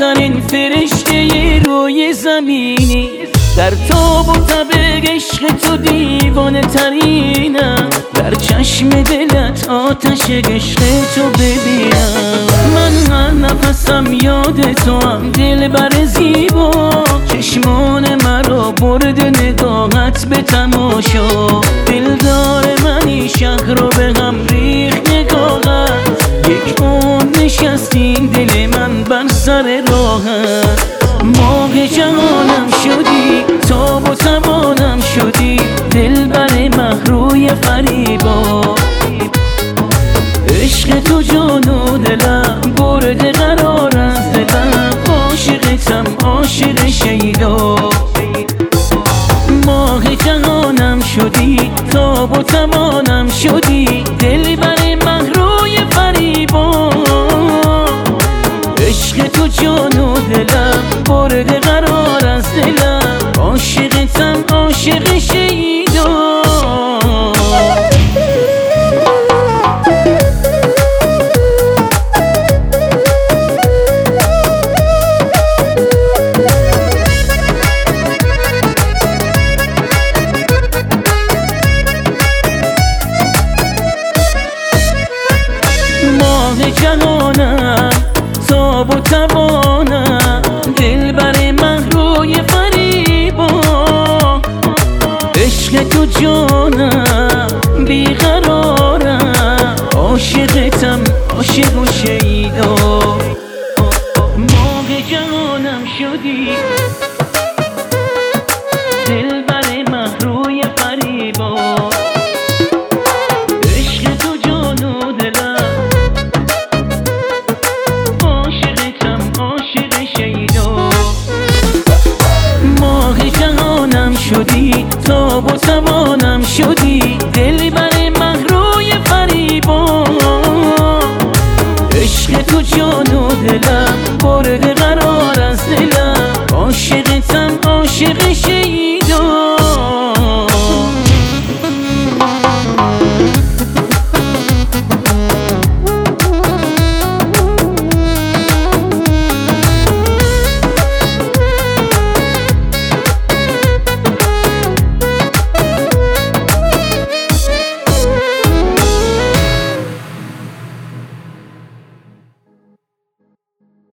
زیباترین فرشته روی زمینی، در تاب و تب عشق تو دیوانه ترینم، در چشم دلت آتش عشق تو ببینم. من هر نفسم یاد تو هم دلبر زیبا، چشمان مرا برد نگاهت به تماشا، دلدار منی شهر رو به هم ریخت نگاهت، یک عمر نشستین دل من بر سر راهت. ماه جهانم شدی، تاب و توانم شدی، دلبر مهروی فریبا، عشق تو جان و دلم برده قرار از دلم، عاشقتم عاشق شیدا. ماه جهانم شدی، تاب و توانم شدی، دلبر مهروی فریبا، عشق تو جان و دلم برده قرار از دلم، عاشقتم عاشق شیدا. ماه جهانم، تاب و توانم، دلبر مهروی فریبا، عشق تو جانم بیقرارم، عاشقتم عاشق و شیدا. ماه جهانم شدی، دلبر مهروی فریبا، عشق تو جان و دلم، عاشقتم عاشق شیدا. ماه جهانم شدی، تاب و توانم شدی، دلبر مهروی فریبا، عشق تو جان و دلم برده قرار از دلم، عاشقتم عاشق